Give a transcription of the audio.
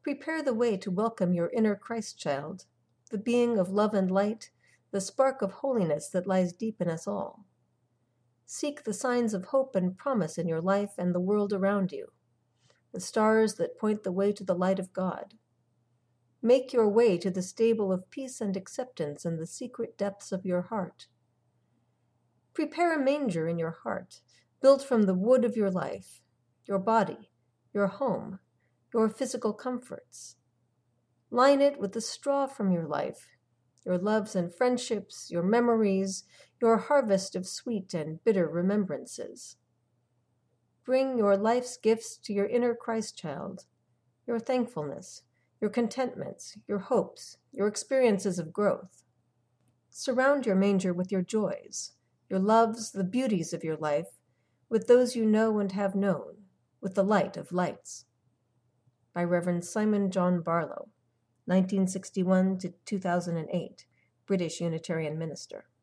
Prepare the way to welcome your inner Christ child, the being of love and light, the spark of holiness that lies deep in us all. Seek the signs of hope and promise in your life and the world around you, the stars that point the way to the light of God. Make your way to the stable of peace and acceptance in the secret depths of your heart. Prepare a manger in your heart, built from the wood of your life, your body, your home, your physical comforts. Line it with the straw from your life, your loves and friendships, your memories, your harvest of sweet and bitter remembrances. Bring your life's gifts to your inner Christ child, your thankfulness, your contentments, your hopes, your experiences of growth. Surround your manger with your joys, your loves, the beauties of your life, with those you know and have known, with the light of lights. By Reverend Simon John Barlow, 1961 to 2008, British Unitarian minister.